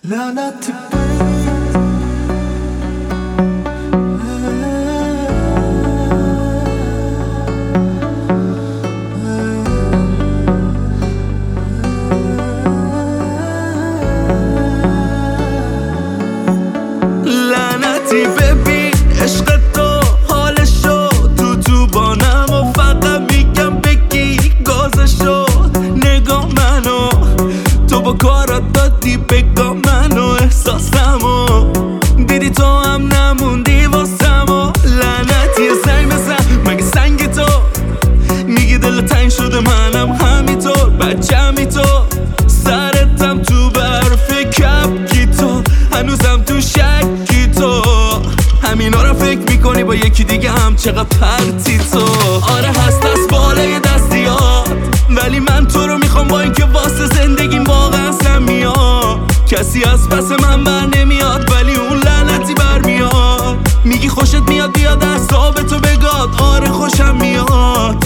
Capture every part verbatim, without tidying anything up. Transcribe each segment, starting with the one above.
لعنتی لعنتی ببین عشق تو حالشو تو تو بانم و فقط میگم بگی گازشو نگاه منو تو با کارات دادی بگاه منو احساسمو دیدی تو هم نموندی واسمو لعنتی زنگ بزن مگه سنگ تو میگی دل تنگ شده منم همینطور بچه‌می تو سرتم تو برف کپکی تو هنوزم تو شکی تو همینا رو فکر میکنی با یکی دیگه هم چقدر پرتی تو آره هست از بالای دستیات ولی من تو رو میخوام با اینکه واسه زندگیم واقعا سمیاد کسی از پس من بر نمیاد ولی اون لعنتی برمیاد میگی خوشت میاد بیاد اعصاب تو بگاد آره خوشم میاد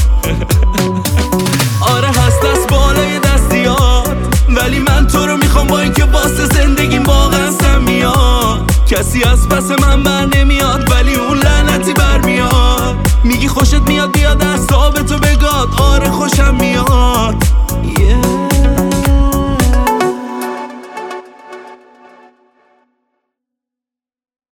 آره هست از بالای دستیات ولی من تو رو میخوام با اینکه واسه زندگیم واقعا سمیاد کسی از پس من بر نمیاد ولی اون لعنتی برمیاد میگی خوشت میاد